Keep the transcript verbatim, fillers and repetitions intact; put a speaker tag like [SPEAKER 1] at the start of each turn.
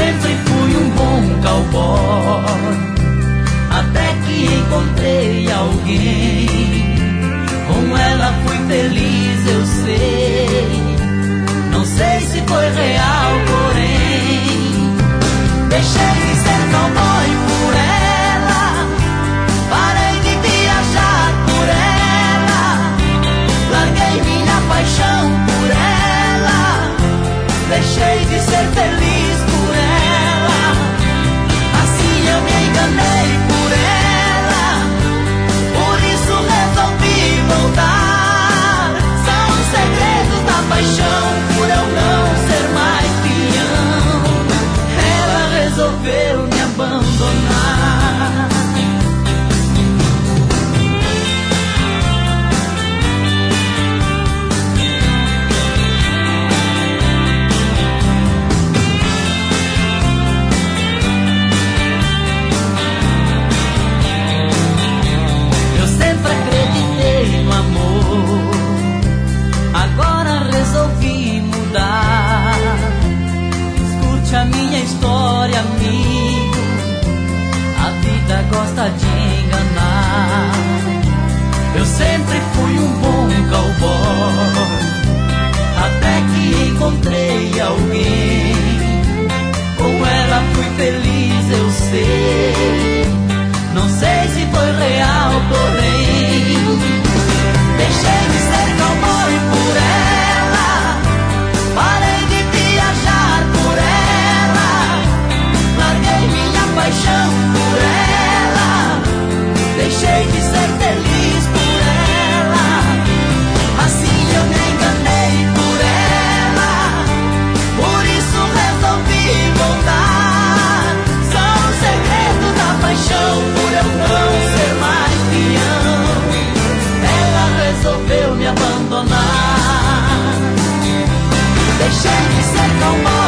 [SPEAKER 1] sempre fui um bom cowboy, até que encontrei alguém. Com ela fui feliz, eu sei. Não sei se foi real, porém deixei de ser cowboy por ela, parei de viajar por ela, larguei minha paixão por ela, deixei de ser feliz por ela. Assim eu me enganei por ela, por isso resolvi voltar. São os segredos da paixão, por eu não ser mais peão. Ela resolveu me abandonar. Eu sempre acreditei no amor, agora resolvi mudar. Escute a minha história, amigo, a vida gosta de enganar. Eu sempre fui um bom cowboy, até que encontrei alguém. Com ela fui feliz, eu sei. Não sei se foi real, porém deixei de ser cowboy por ela, parei de viajar por ela, larguei minha paixão por ela, deixei de ser feliz por ela. Assim eu me enganei por ela, por isso resolvi voltar. São os segredos da paixão, por eu não ser mais peão. Ela resolveu me abandonar. Deixei de ser cowboy